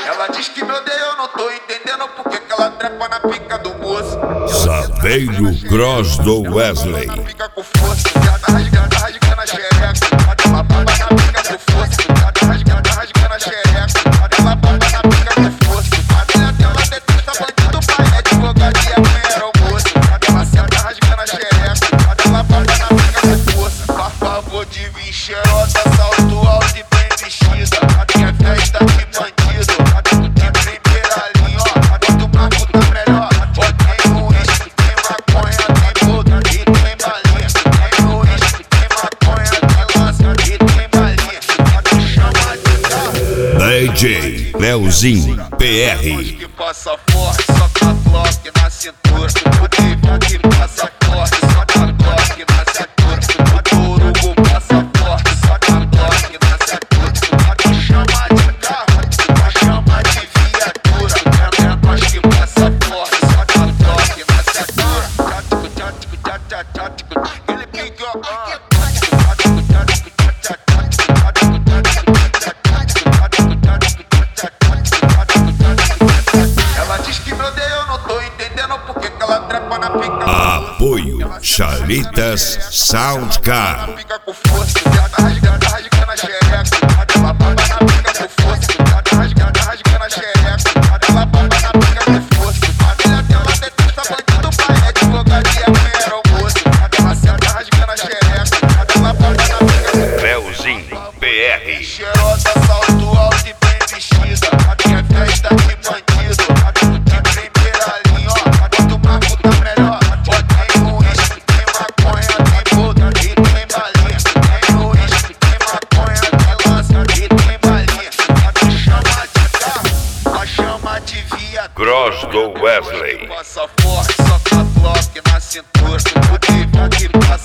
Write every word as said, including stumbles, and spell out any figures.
Ela diz que me odeia, eu não tô entendendo por que que ela trepa na pica do moço. Saveiro Cross do Wesley. Fica com força, gata rasgada, rasgando a xereca. Ela baba na pica com força, gata rasgada, rasgando a xereca. Ela baba na pica com força. A filha dela detesta bandido, pai é advogado e a mãe era o moço. Ela senta rasgando a xereca. Ela baba na pica com força. Por favor de vir cheirosa, salto alto e bem vestida. Aqui é festa de bandido, de primeira linha, ó. Quanto mais puta melhor. Ó, tem uísque, tem maconha, tem vodka e tem balinha. Tem uísque, tem maconha, tem lança e tem balinha. Chama de carro. D J Leozinho P R. Que passa forte, só com a Glock na cintura. O Devon que passa forte, só com a Glock na cintura. O Urubu passa forte, só com a Glock na cintura. Chama de carro, vai chamar de viatura. É nós que passa forte, só com a Glock na cintura. Tático, tático, tático, tático. Ele pingou, ah. Ela diz que me odeia, eu não tô entendendo por que que ela trepa na pica. Apoio Chalitas Soundcar. Pica com força, gata rasgada, rasgando a xereca. Ela baba na pica com força, gata rasgada, rasgando a xereca. Ela baba na pica com força. A filha dela detesta bandido, pai é advogado e a mãe era o moço. Ela senta rasgando a xereca. Ela baba na pica com força. Leozinho P R. Cheirosa, salto alto e bem vestida. Aqui é festa de bandido, de primeira linha, ó. Quanto mais puta melhor. Ó, tem uísque, tem maconha, tem vodka e tem balinha. Tem uísque, tem maconha, tem lança e tem balinha. Chama de carro, vai chamar de viatura. Cross do Wesley. Passa forte, só com a Glock na cintura. O Devon que passa